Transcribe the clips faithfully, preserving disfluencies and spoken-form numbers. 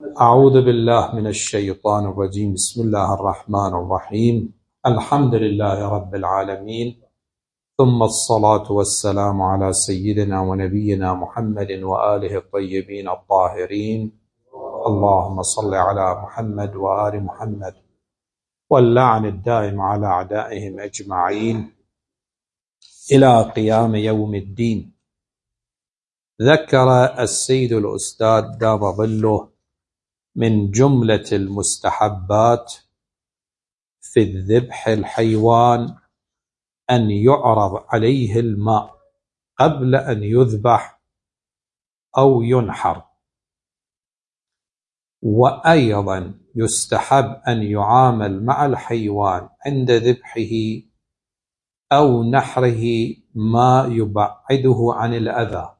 أعوذ بالله من الشيطان الرجيم. بسم الله الرحمن الرحيم. الحمد لله رب العالمين، ثم الصلاة والسلام على سيدنا ونبينا محمد وآله الطيبين الطاهرين. اللهم صل على محمد وآل محمد، واللعن الدائم على أعدائهم أجمعين إلى قيام يوم الدين. ذكر السيد الأستاذ دام ظله من جملة المستحبات في الذبح الحيوان أن يعرض عليه الماء قبل أن يذبح أو ينحر، وأيضا يستحب أن يعامل مع الحيوان عند ذبحه أو نحره ما يبعده عن الأذى،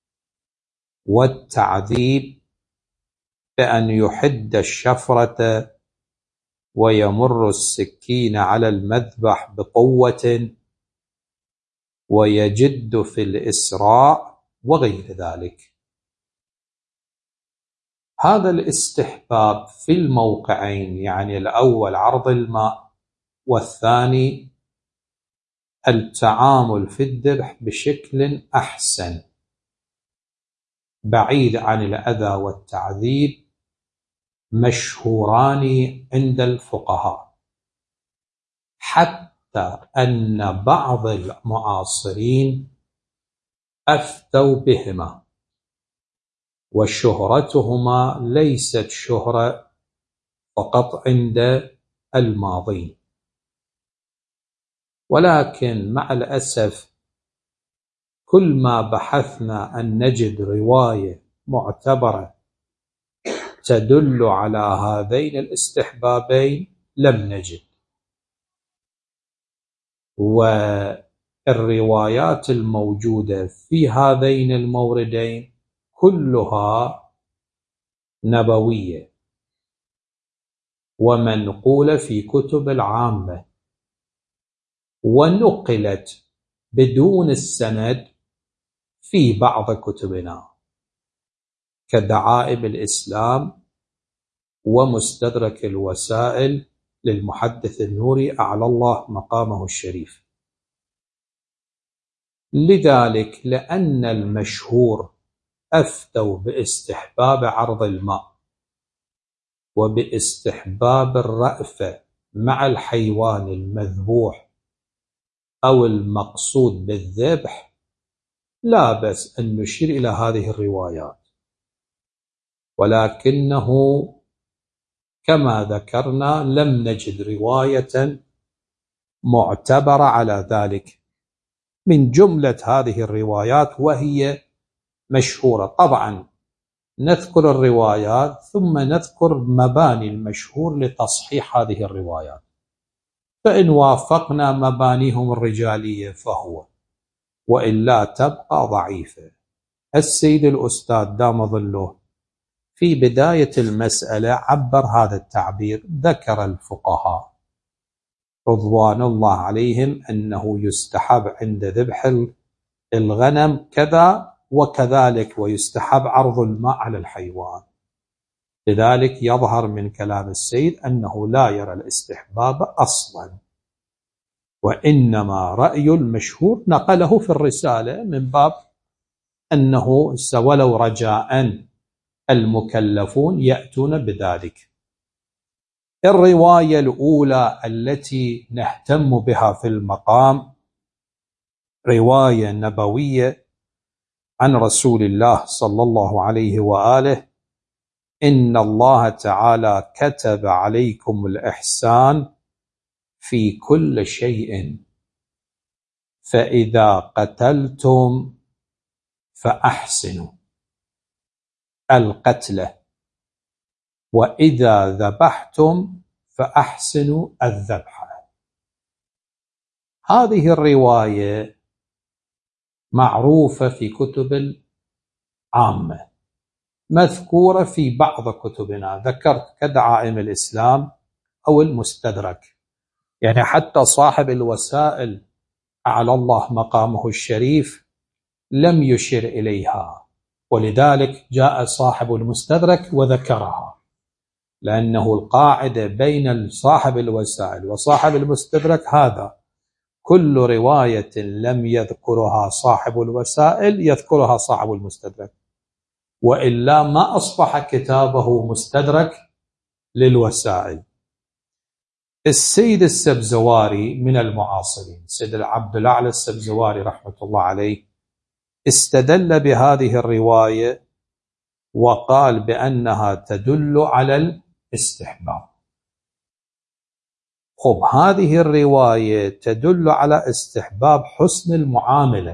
والتعذيب بأن يحد الشفرة ويمر السكين على المذبح بقوة ويجد في الإسراع وغير ذلك. هذا الاستحباب في الموقعين، يعني الأول عرض الماء، والثاني التعامل في الذبح بشكل أحسن بعيد عن الأذى والتعذيب، مشهوران عند الفقهاء، حتى أن بعض المعاصرين أفتوا بهما، وشهرتهما ليست شهرة فقط عند الماضين، ولكن مع الأسف كل ما بحثنا أن نجد رواية معتبرة تدل على هذين الاستحبابين لم نجد. والروايات الموجودة في هذين الموردين كلها نبوية ومنقولة في كتب العامة، ونقلت بدون السند في بعض كتبنا كدعائم الإسلام ومستدرك الوسائل للمحدث النوري أعلى الله مقامه الشريف. لذلك لأن المشهور أفتوا باستحباب عرض الماء وباستحباب الرأفة مع الحيوان المذبوح أو المقصود بالذبح، لا بأس أن نشير إلى هذه الروايات، ولكنه كما ذكرنا لم نجد رواية معتبرة على ذلك. من جملة هذه الروايات وهي مشهورة، طبعا نذكر الروايات ثم نذكر مباني المشهور لتصحيح هذه الروايات، فإن وافقنا مبانيهم الرجالية فهو، وإلا تبقى ضعيفة. السيد الأستاذ دام ظله في بداية المسألة عبر هذا التعبير. ذكر الفقهاء رضوان الله عليهم أنه يستحب عند ذبح الغنم كذا وكذلك، ويستحب عرض الماء على الحيوان. لذلك يظهر من كلام السيد أنه لا يرى الاستحباب أصلا، وإنما رأي المشهور نقله في الرسالة من باب أنه ولو رجاء المكلفون يأتون بذلك. الرواية الأولى التي نهتم بها في المقام رواية نبوية عن رسول الله صلى الله عليه وآله: إن الله تعالى كتب عليكم الإحسان في كل شيء، فإذا قتلتم فأحسنوا القتلة، وإذا ذبحتم فأحسنوا الذبح. هذه الرواية معروفة في كتب العامة، مذكورة في بعض كتبنا، ذكرت كدعائم الإسلام أو المستدرك، يعني حتى صاحب الوسائل أعلى الله مقامه الشريف لم يشر إليها، ولذلك جاء صاحب المستدرك وذكرها. لأنه القاعدة بين صاحب الوسائل وصاحب المستدرك هذا: كل رواية لم يذكرها صاحب الوسائل يذكرها صاحب المستدرك، وإلا ما أصبح كتابه مستدرك للوسائل. السيد السبزواري من المعاصرين، سيد عبد الأعلى السبزواري رحمة الله عليه، استدل بهذه الرواية وقال بأنها تدل على الاستحباب. خب، هذه الرواية تدل على استحباب حسن المعاملة،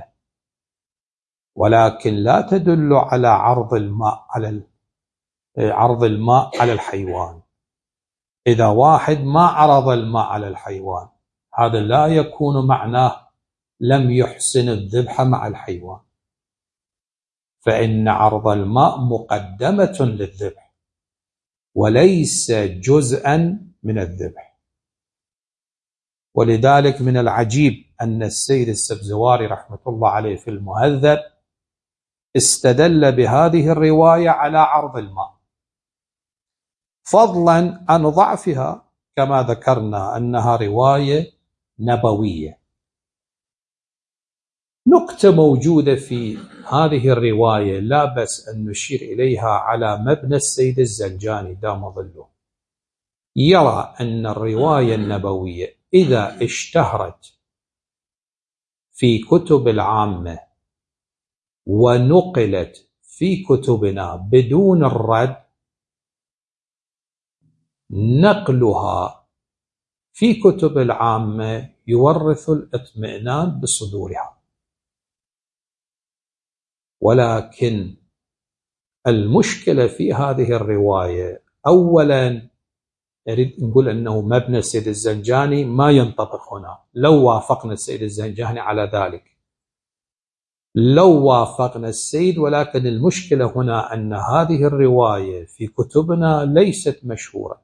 ولكن لا تدل على عرض الماء على عرض الماء على الحيوان. إذا واحد ما عرض الماء على الحيوان، هذا لا يكون معناه لم يحسن الذبح مع الحيوان، فإن عرض الماء مقدمة للذبح وليس جزءا من الذبح. ولذلك من العجيب أن السيد السبزواري رحمة الله عليه في المهذب استدل بهذه الرواية على عرض الماء، فضلا عن ضعفها كما ذكرنا أنها رواية نبوية. نقطة موجودة في هذه الرواية لا بأس أن نشير إليها على مبنى السيد الزنجاني دام ظله. يرى أن الرواية النبوية إذا اشتهرت في كتب العامة ونقلت في كتبنا بدون الرد، نقلها في كتب العامة يورث الاطمئنان بصدورها. ولكن المشكلة في هذه الرواية، أولا أريد نقول أنه مبنى السيد الزنجاني ما ينطبق هنا، لو وافقنا السيد الزنجاني على ذلك لو وافقنا السيد، ولكن المشكلة هنا أن هذه الرواية في كتبنا ليست مشهورة،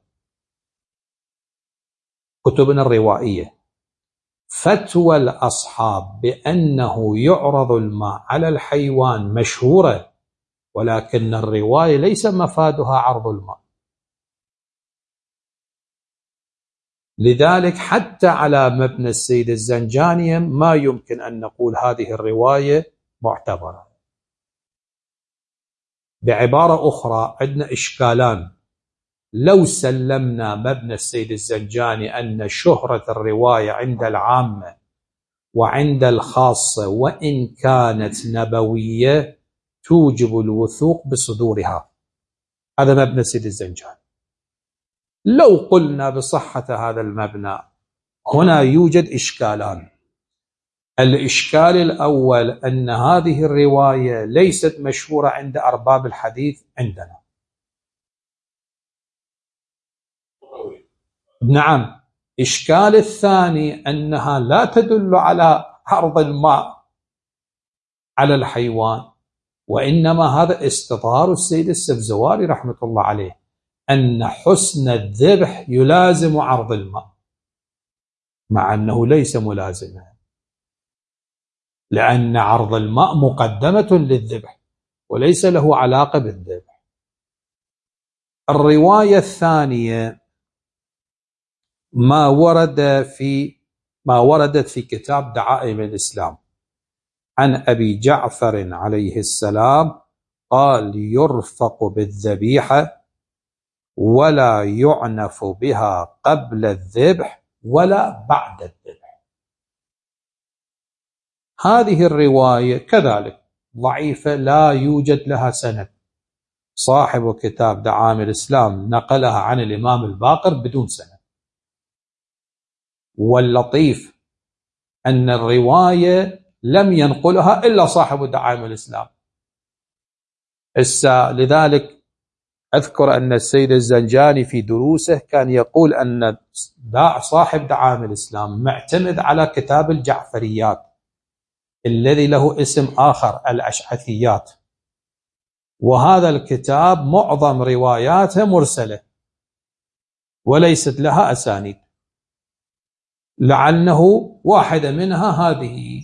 كتبنا الروائية. فتوى الأصحاب بأنه يعرض الماء على الحيوان مشهورة، ولكن الرواية ليس مفادها عرض الماء. لذلك حتى على مبنى السيد الزنجاني ما يمكن أن نقول هذه الرواية معتبرة. بعبارة أخرى، عندنا إشكالان: لو سلمنا مبنى السيد الزنجاني أن شهرة الرواية عند العامة وعند الخاصة وإن كانت نبوية توجب الوثوق بصدورها، هذا مبنى السيد الزنجاني. لو قلنا بصحة هذا المبنى، هنا يوجد إشكالان. الإشكال الأول أن هذه الرواية ليست مشهورة عند أرباب الحديث عندنا. نعم. إشكال الثاني أنها لا تدل على عرض الماء على الحيوان، وإنما هذا استظهار السيد السبزواري رحمة الله عليه أن حسن الذبح يلازم عرض الماء، مع أنه ليس ملازما، لأن عرض الماء مقدمة للذبح وليس له علاقة بالذبح. الرواية الثانية ما ورد في ما وردت في كتاب دعائم الإسلام عن أبي جعفر عليه السلام قال: يرفق بالذبيحة ولا يعنف بها قبل الذبح ولا بعد الذبح. هذه الرواية كذلك ضعيفة، لا يوجد لها سند. صاحب كتاب دعائم الإسلام نقلها عن الإمام الباقر بدون سند. واللطيف أن الرواية لم ينقلها إلا صاحب دعائم الإسلام. لذلك أذكر أن السيد الزنجاني في دروسه كان يقول أن صاحب دعائم الإسلام معتمد على كتاب الجعفريات الذي له اسم آخر، الأشعثيات، وهذا الكتاب معظم رواياته مرسلة وليست لها أسانيد، لعله واحدة منها هذه.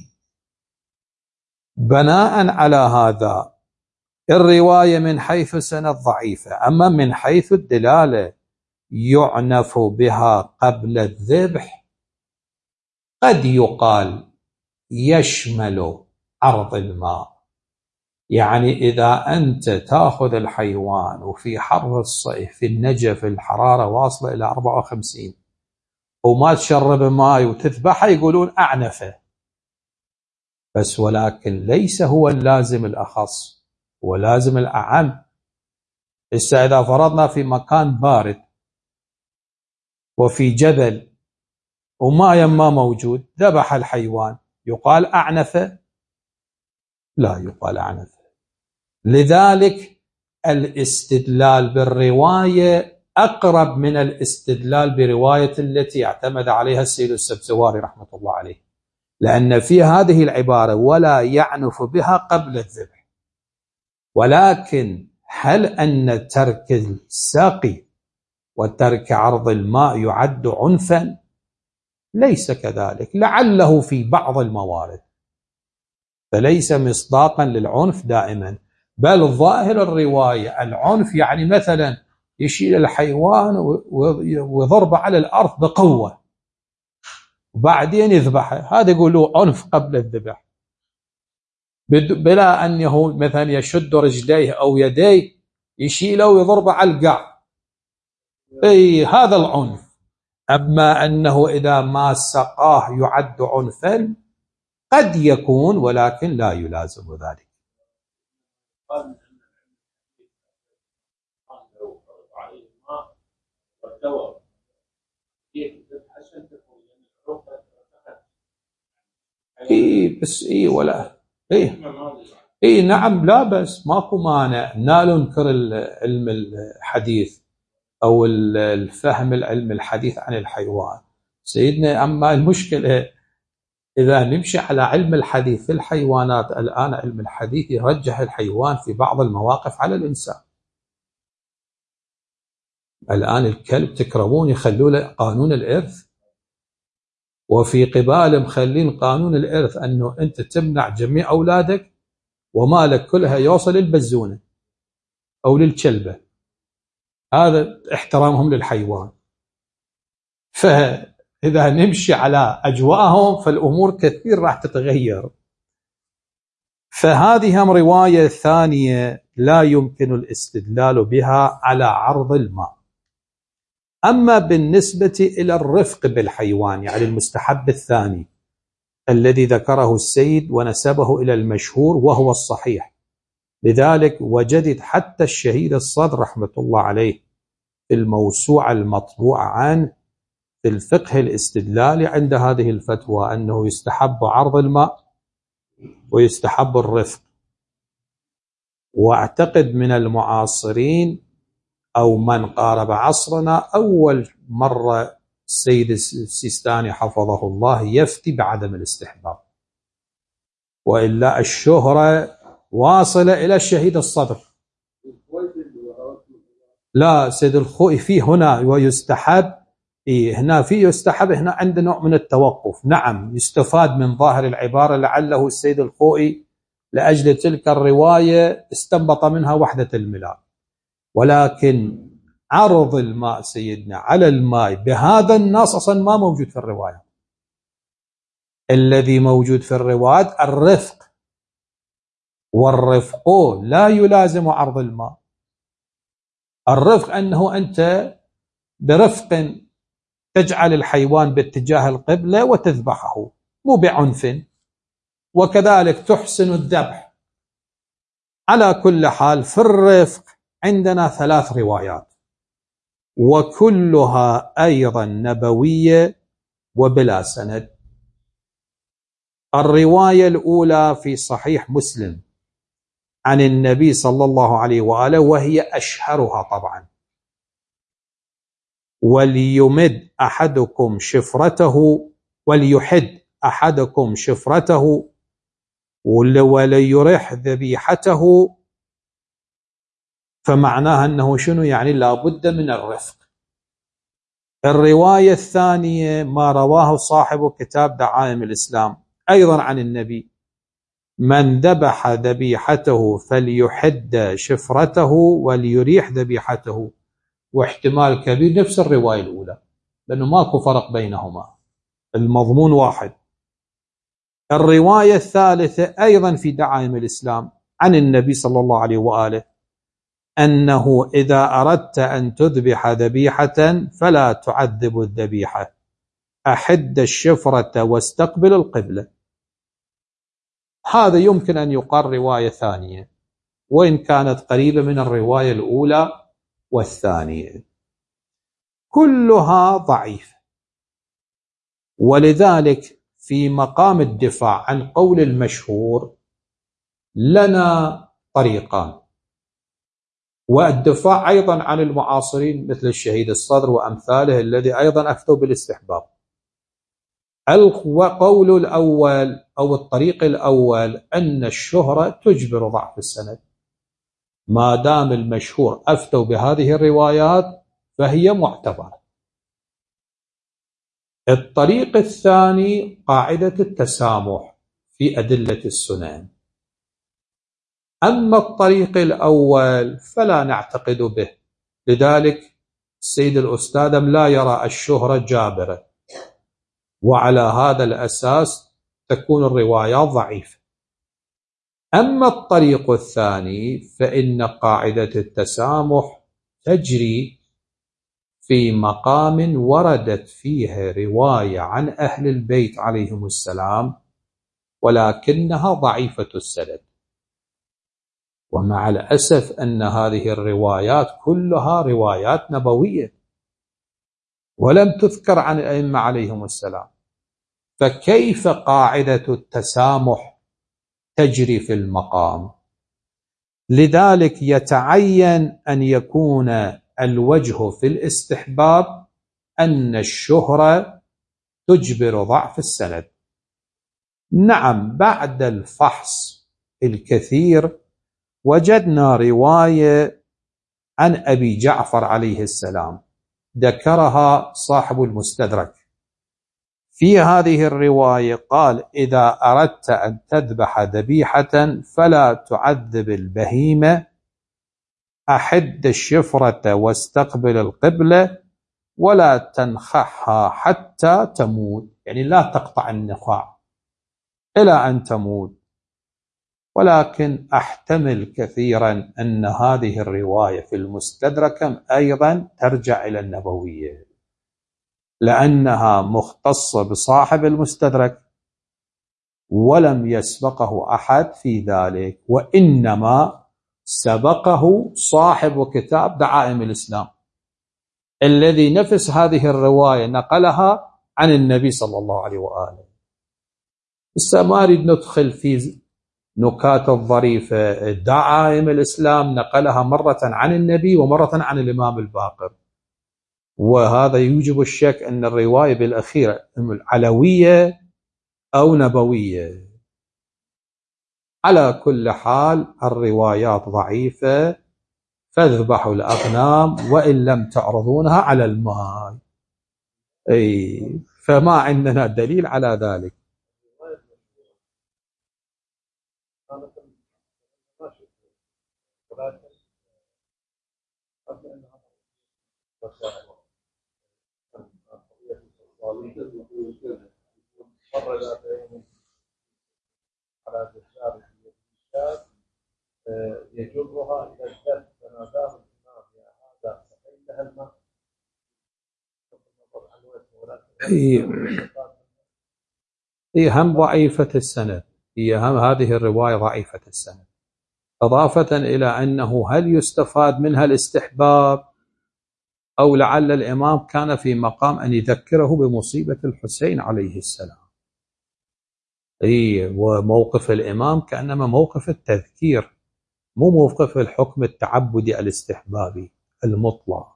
بناء على هذا الرواية من حيث سند ضعيفة، أما من حيث الدلالة يعنف بها قبل الذبح، قد يقال يشمل عرض الماء. يعني إذا أنت تأخذ الحيوان وفي حر الصيف في النجف الحرارة واصلة إلى أربعة وخمسين وما تشرب ماء وتذبحه، يقولون أعنفه، بس ولكن ليس هو اللازم الأخص، هو لازم الأعم. إذا إذا فرضنا في مكان بارد وفي جبل وماء ما موجود، ذبح الحيوان، يقال أعنفه؟ لا يقال أعنفه. لذلك الاستدلال بالرواية أقرب من الاستدلال برواية التي اعتمد عليها السيد السبزواري رحمة الله عليه، لأن في هذه العبارة ولا يعنف بها قبل الذبح. ولكن هل أن ترك الساقي وترك عرض الماء يعد عنفا؟ ليس كذلك، لعله في بعض الموارد، فليس مصداقا للعنف دائما. بل ظاهر الرواية العنف يعني مثلا يشيل الحيوان ويضرب على الأرض بقوة وبعدين يذبحه، هذا يقولوا عنف قبل الذبح، بلا أنه مثلا يشد رجليه أو يديه يشيله ويضربه على القاع، أي هذا العنف. أما أنه إذا ما سقاه يعد عنفا قد يكون، ولكن لا يلازم ذلك. إيه بس إيه ولا إيه إيه نعم، لا بس ماكو مانع، لا ننكر علم الحديث أو الفهم العلم الحديث عن الحيوان سيدنا. أما المشكلة إذا نمشي على علم الحديث في الحيوانات، الآن علم الحديث يرجح الحيوان في بعض المواقف على الإنسان. الآن الكلب تكرهون يخلوا له قانون الإرث، وفي قبال مخلين قانون الإرث أنه أنت تمنع جميع أولادك ومالك كلها يوصل للبزونة أو للكلبة، هذا احترامهم للحيوان. فإذا نمشي على أجواءهم فالأمور كثير راح تتغير. فهذه هم رواية ثانية لا يمكن الاستدلال بها على عرض الماء. أما بالنسبة إلى الرفق بالحيوان، يعني المستحب الثاني الذي ذكره السيد ونسبه إلى المشهور وهو الصحيح، لذلك وجدت حتى الشهيد الصدر رحمة الله عليه في الموسوعة المطبوعة عنه في الفقه الاستدلالي عند هذه الفتوى أنه يستحب عرض الماء ويستحب الرفق. واعتقد من المعاصرين أو من قارب عصرنا أول مرة السيد السيستاني حفظه الله يفتي بعدم الاستحباب، وإلا الشهرة واصلة إلى الشهيد الصدر. لا سيد الخوئي فيه هنا ويستحب، إيه هنا فيه يستحب، هنا عند نوع من التوقف. نعم يستفاد من ظاهر العبارة، لعله السيد الخوئي لأجل تلك الرواية استنبط منها وحدة الملاك، ولكن عرض الماء سيدنا على الماء بهذا النص أصلا ما موجود في الرواية. الذي موجود في الروايات الرفق، والرفق لا يلازم عرض الماء. الرفق أنه أنت برفق تجعل الحيوان باتجاه القبلة وتذبحه، مو بعنف، وكذلك تحسن الذبح. على كل حال في الرفق عندنا ثلاث روايات وكلها أيضا نبوية وبلا سند. الرواية الأولى في صحيح مسلم عن النبي صلى الله عليه وآله وهي أشهرها طبعا: وليمد أحدكم شفرته وليحد أحدكم شفرته وليرح ذبيحته. فمعناها أنه شنو يعني؟ لابد من الرفق. الرواية الثانية ما رواه صاحب كتاب دعائم الإسلام أيضا عن النبي: من ذبح ذبيحته فليحد شفرته وليريح ذبيحته. واحتمال كبير نفس الرواية الأولى، لأنه ماكو فرق بينهما، المضمون واحد. الرواية الثالثة أيضا في دعائم الإسلام عن النبي صلى الله عليه وآله أنه إذا أردت أن تذبح ذبيحة فلا تعذب الذبيحة، أحد الشفرة واستقبل القبلة. هذا يمكن أن يقال رواية ثانية، وإن كانت قريبة من الرواية الأولى والثانية، كلها ضعيفة. ولذلك في مقام الدفاع عن قول المشهور لنا طريقان، والدفاع أيضا عن المعاصرين مثل الشهيد الصدر وأمثاله الذي أيضا أفتوا بالاستحباب. القول الأول أو الطريق الأول أن الشهرة تجبر ضعف السند، ما دام المشهور أفتوا بهذه الروايات فهي معتبرة. الطريق الثاني قاعدة التسامح في أدلة السنن. أما الطريق الأول فلا نعتقد به، لذلك السيد الأستاذ لا يرى الشهرة جابرة، وعلى هذا الأساس تكون الروايات ضعيفة. أما الطريق الثاني فإن قاعدة التسامح تجري في مقام وردت فيها رواية عن أهل البيت عليهم السلام ولكنها ضعيفة السند، ومع الأسف أن هذه الروايات كلها روايات نبوية ولم تذكر عن الأئمة عليهم السلام، فكيف قاعدة التسامح تجري في المقام؟ لذلك يتعين أن يكون الوجه في الاستحباب أن الشهرة تجبر ضعف السند. نعم، بعد الفحص الكثير وجدنا رواية عن أبي جعفر عليه السلام ذكرها صاحب المستدرك. في هذه الرواية قال: إذا أردت أن تذبح ذبيحة فلا تعذب البهيمة، أحد الشفرة واستقبل القبلة ولا تنخحها حتى تموت، يعني لا تقطع النخاع إلى أن تموت. ولكن أحتمل كثيرا أن هذه الرواية في المستدرك أيضا ترجع إلى النبوية، لأنها مختصة بصاحب المستدرك ولم يسبقه أحد في ذلك، وإنما سبقه صاحب كتاب دعائم الإسلام الذي نفس هذه الرواية نقلها عن النبي صلى الله عليه وآله. لسه ما أريد ندخل في نكات الظريفة. دعائم الإسلام نقلها مرة عن النبي ومرة عن الإمام الباقر، وهذا يوجب الشك أن الرواية بالأخير علوية أو نبوية. على كل حال الروايات ضعيفة، فاذبحوا الأغنام وإن لم تعرضونها على الماء. أي فما عندنا دليل على ذلك. يجرها إلى الدم فناداه الإمام: يا هذا سقيت لها الماء. هي هم ضعيفة السند، هي هم هذه الرواية ضعيفة السند، إضافة إلى أنه هل يستفاد منها الاستحباب أو لعل الإمام كان في مقام أن يذكره بمصيبة الحسين عليه السلام. أي وموقف الإمام كأنما موقف التذكير، مو موقف الحكم التعبدي الاستحبابي المطلق.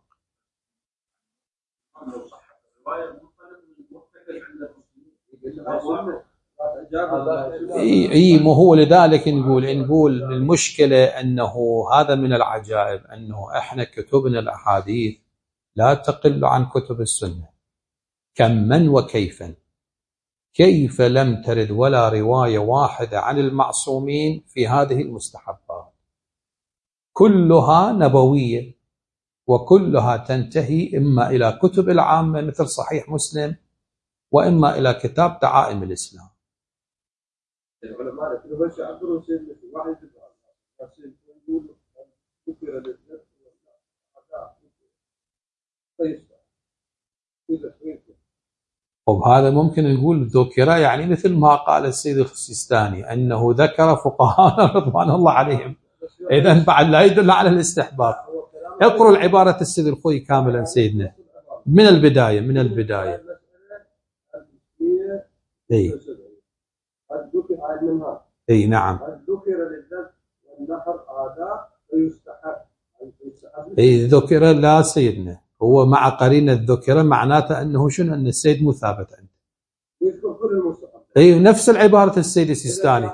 اي اي مو هو. لذلك نقول نقول المشكله انه هذا من العجائب انه احنا كتبنا الاحاديث لا تقل عن كتب السنه كما وكيفا. كيف لم ترد ولا روايه واحده عن المعصومين في هذه المستحبات؟ كلها نبويه، وكلها تنتهي إما إلى كتب العامة مثل صحيح مسلم، وإما إلى كتاب دعائم الإسلام. العلماء يقولوا بس يعبروا سيدنا في واحد يقول ذكر للنفس وبهذا ممكن نقول ذكر يعني مثل ما قال السيد السيستاني أنه ذكر فقهاءنا رضوان الله عليهم، إذن بعد لا يدل على الاستحباب. اقروا العبارة السيد الخوي كاملا سيدنا من البداية من البداية. اي اي نعم. ذكر للذبح والنحر آداب ويستحب. اي ذكر لا سيدنا، هو مع قرينة ذكر معناته انه شنو؟ ان السيد مو ثابت عنده. يذكر كل المستحب. اي نفس العبارة السيد السيستاني.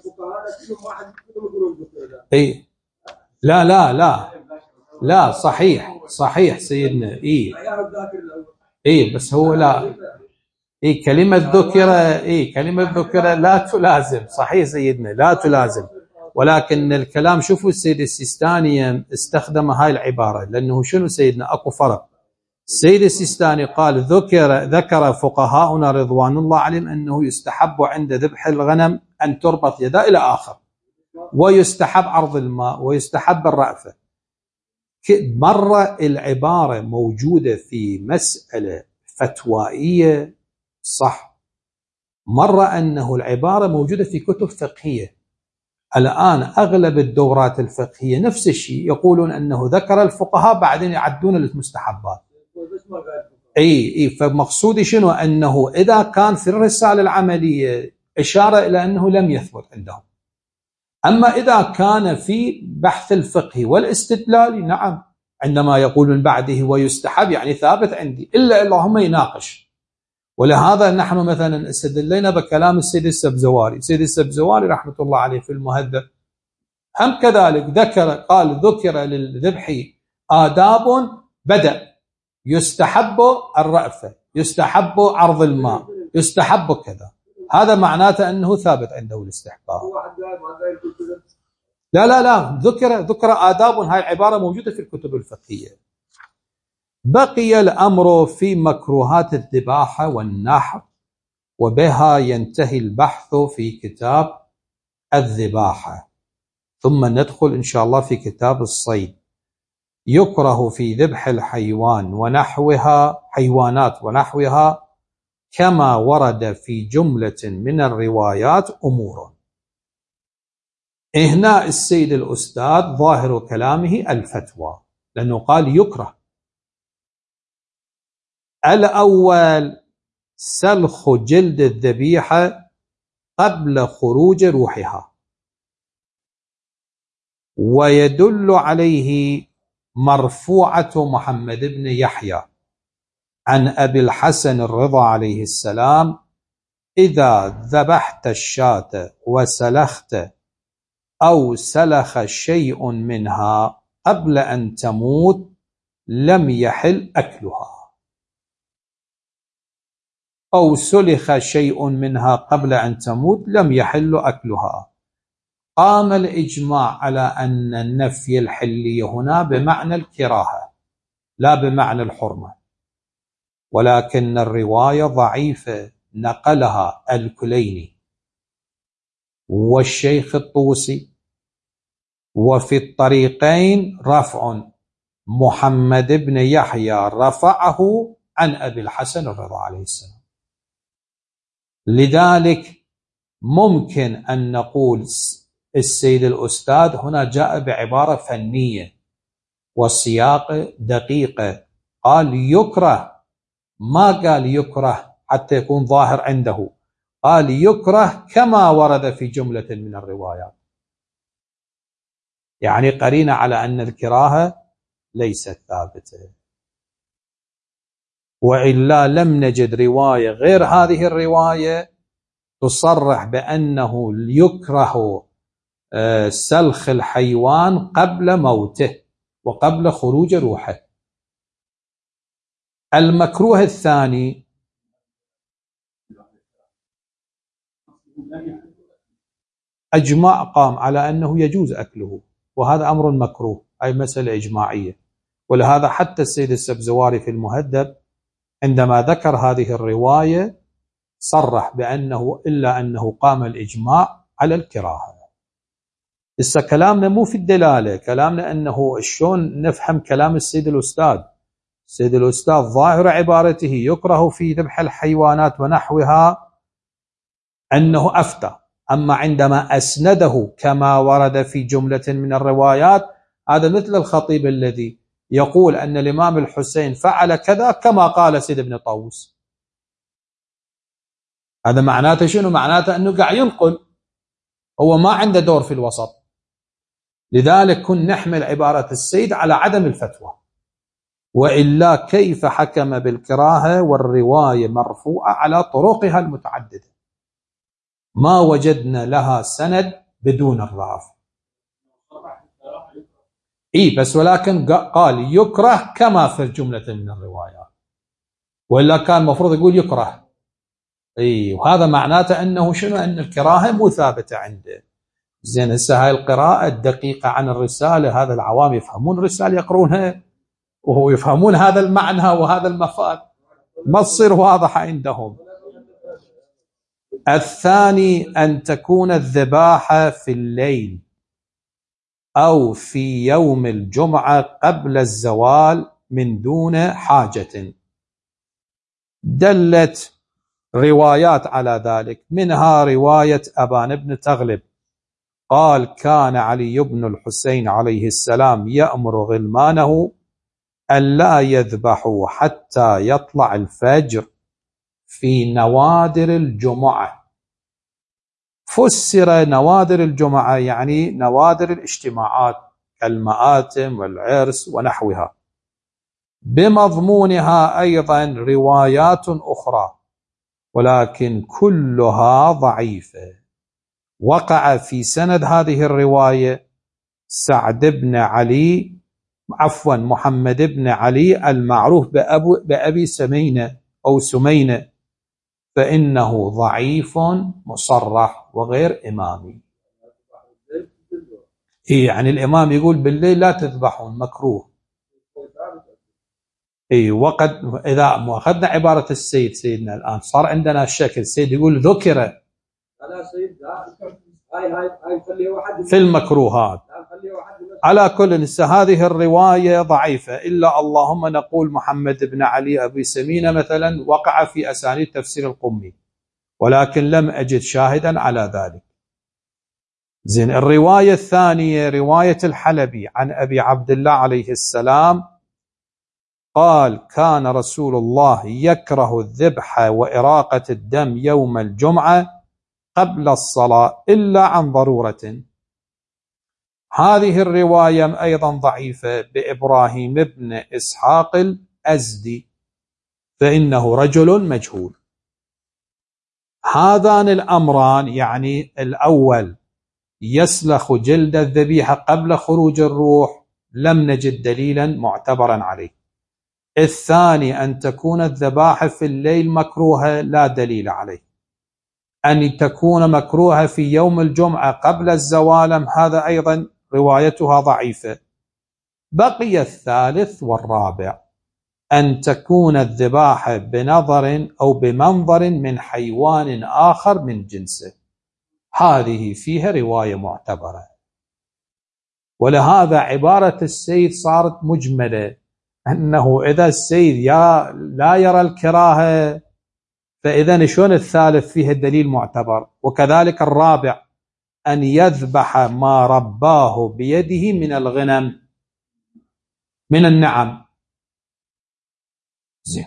اي لا لا لا لا صحيح صحيح سيدنا. اي اي بس هو لا اي كلمة ذكر اي كلمة ذكر لا تلازم. صحيح سيدنا لا تلازم، ولكن الكلام شوفوا السيد السيستاني استخدم هاي العبارة لأنه شنو سيدنا أكو فرق. السيد السيستاني قال ذكر ذكر فقهاؤنا رضوان الله عليهم أنه يستحب عند ذبح الغنم أن تربط يدا إلى آخر، ويستحب عرض الماء، ويستحب الرأفة. مرة العبارة موجودة في مسألة فتوائية صح، مرة أنه العبارة موجودة في كتب فقهية. الآن أغلب الدورات الفقهية نفس الشيء، يقولون أنه ذكر الفقهاء بعدين يعدون المستحبات. اي اي فمقصودي شنو؟ أنه إذا كان في الرسالة العملية إشارة إلى أنه لم يثبت عندهم، أما إذا كان في بحث الفقه والاستدلال نعم، عندما يقول من بعده ويستحب يعني ثابت عندي، إلا اللهم يناقش. ولهذا نحن مثلا استدلينا بكلام السيد السبزواري. السيد السبزواري رحمة الله عليه في المهذب هم كذلك ذكر، قال ذكر للذبح آداب بدأ، يستحب الرأفة، يستحب عرض الماء، يستحب كذا. هذا معناته أنه ثابت عنده الاستحباب. لا لا لا ذكر ذكر آداب، هاي العبارة موجودة في الكتب الفقهية. بقي الأمر في مكروهات الذباحة والنحر، وبها ينتهي البحث في كتاب الذباحة، ثم ندخل إن شاء الله في كتاب الصيد. يكره في ذبح الحيوان ونحوها حيوانات ونحوها كما ورد في جملة من الروايات أمور. هنا السيد الأستاذ ظاهر كلامه الفتوى، لأنه قال يكره. الأول سلخ جلد الذبيحة قبل خروج روحها، ويدل عليه مرفوعة محمد بن يحيى عن أبي الحسن الرضا عليه السلام: إذا ذبحت الشاة وسلخت أو سلخ شيء منها قبل أن تموت لم يحل أكلها، أو سلخ شيء منها قبل أن تموت لم يحل أكلها. قام الإجماع على أن النفي الحلي هنا بمعنى الكراهة لا بمعنى الحرمة، ولكن الرواية ضعيفة نقلها الكليني والشيخ الطوسي، وفي الطريقين رفع محمد بن يحيى رفعه عن أبي الحسن الرضا عليه السلام. لذلك ممكن أن نقول السيد الأستاذ هنا جاء بعبارة فنية والسياق دقيقة، قال يكره، ما قال يكره حتى يكون ظاهر عنده، قال يكره كما ورد في جملة من الروايات، يعني قرينة على أن الكراهة ليست ثابتة. وإلا لم نجد رواية غير هذه الرواية تصرح بأنه يكره سلخ الحيوان قبل موته وقبل خروج روحه. المكروه الثاني أجماع قام على أنه يجوز أكله، وهذا أمر مكروه، أي مسألة إجماعية، ولهذا حتى السيد السبزواري في المهذب عندما ذكر هذه الرواية صرح بأنه إلا أنه قام الإجماع على الكراهة. إسا كلامنا مو في الدلالة، كلامنا أنه شلون نفهم كلام السيد الأستاذ. السيد الأستاذ ظاهر عبارته يكره في ذبح الحيوانات ونحوها أنه أفتى، أما عندما أسنده كما ورد في جملة من الروايات هذا مثل الخطيب الذي يقول أن الإمام الحسين فعل كذا كما قال سيد ابن طاووس. هذا معناته شنو؟ معناته أنه قاعد ينقل، هو ما عنده دور في الوسط. لذلك كن نحمل عبارة السيد على عدم الفتوى، وإلا كيف حكم بالكراهة والرواية مرفوعة على طرقها المتعددة ما وجدنا لها سند بدون الرافع. إيه بس ولكن قال يكره كما في جملة من الروايات، وإلا كان مفروض يقول يكره. إيه وهذا معناته أنه شنو؟ أن الكراهة مو ثابتة عنده. زين هسه هاي القراءة الدقيقة عن الرسالة هذا العوام يفهمون الرسالة يقرونها وهو يفهمون هذا المعنى وهذا المفاد، ما تصير واضحة عندهم. الثاني أن تكون الذباحة في الليل أو في يوم الجمعة قبل الزوال من دون حاجة. دلت روايات على ذلك، منها رواية أبان بن تغلب قال كان علي بن الحسين عليه السلام يأمر غلمانه ألا يذبحوا حتى يطلع الفجر في نوادر الجمعة. فسر نوادر الجمعة يعني نوادر الاجتماعات كالمآتم والعرس ونحوها. بمضمونها أيضا روايات أخرى ولكن كلها ضعيفة. وقع في سند هذه الرواية سعد بن علي عفوا محمد بن علي المعروف بأبو بأبي سمينة أو سمينة، فإنه ضعيف مصرح وغير إمامي. إيه يعني الإمام يقول بالليل لا تذبحون مكروه. إيه وقد إذا ما أخذنا عبارة السيد سيدنا الآن صار عندنا الشكل السيد يقول ذكر في المكروهات. على كل هذه الرواية ضعيفة، إلا اللهم نقول محمد بن علي أبي سمينة مثلا وقع في أسانيد تفسير القمي، ولكن لم أجد شاهدا على ذلك. زين الرواية الثانية رواية الحلبي عن أبي عبد الله عليه السلام قال كان رسول الله يكره الذبح وإراقة الدم يوم الجمعة قبل الصلاة إلا عن ضرورة. هذه الرواية أيضا ضعيفة بإبراهيم بن إسحاق الأزدي، فإنه رجل مجهول. هذان الأمران يعني الأول يسلخ جلد الذبيحة قبل خروج الروح لم نجد دليلا معتبرا عليه. الثاني أن تكون الذبائح في الليل مكروهة لا دليل عليه. أن تكون مكروهة في يوم الجمعة قبل الزوال هذا أيضا روايتها ضعيفة. بقي الثالث والرابع أن تكون الذبائح بنظر أو بمنظر من حيوان آخر من جنسه، هذه فيها رواية معتبرة. ولهذا عبارة السيد صارت مجملة، أنه إذا السيد يا لا يرى الكراهة فإذا شلون الثالث فيه الدليل معتبر. وكذلك الرابع أن يذبح ما رباه بيده من الغنم من النعم. زين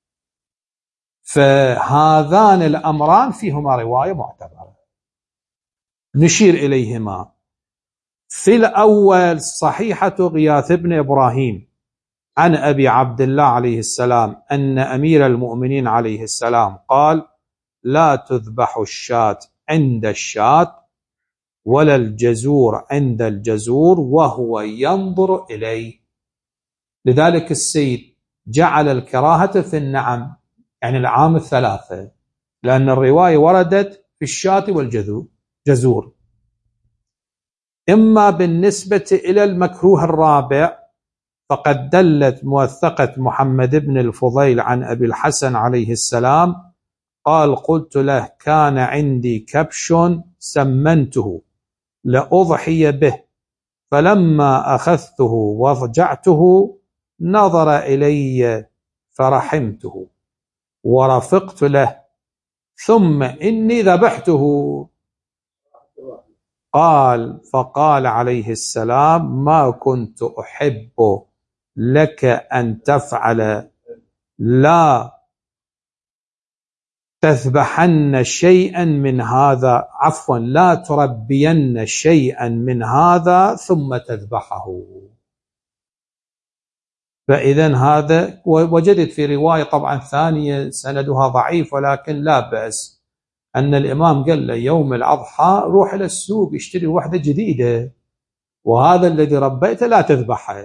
فهذان الأمران فيهما رواية معتبرة نشير إليهما. في الأول صحيحة غياث بن إبراهيم عن أبي عبد الله عليه السلام أن أمير المؤمنين عليه السلام قال لا تذبح الشاة عند الشاة ولا الجزور عند الجزور وهو ينظر إليه. لذلك السيد جعل الكراهة في النعم يعني العام الثلاثة، لأن الرواية وردت في الشاة والجزور. إما بالنسبة إلى المكروه الرابع فقد دلت موثقة محمد بن الفضيل عن أبي الحسن عليه السلام قال قلت له كان عندي كبش سمنته لأضحي به، فلما أخذته وضجعته نظر إلي فرحمته ورفقت له، ثم إني ذبحته. قال فقال عليه السلام ما كنت أحب لك أن تفعل، لا تذبحن شيئا من هذا، عفوا لا تربين شيئا من هذا ثم تذبحه. فإذا هذا، وجدت في رواية طبعا ثانية سندها ضعيف ولكن لا بأس، أن الإمام قال له يوم الأضحى روح إلى السوق اشتري وحدة جديدة، وهذا الذي ربيته لا تذبحه،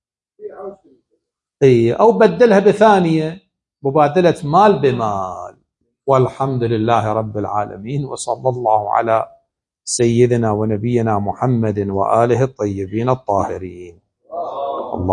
اي أو بدلها بثانية، مبادلة مال بمال. والحمد لله رب العالمين، وصلى الله على سيدنا ونبينا محمد وآله الطيبين الطاهرين.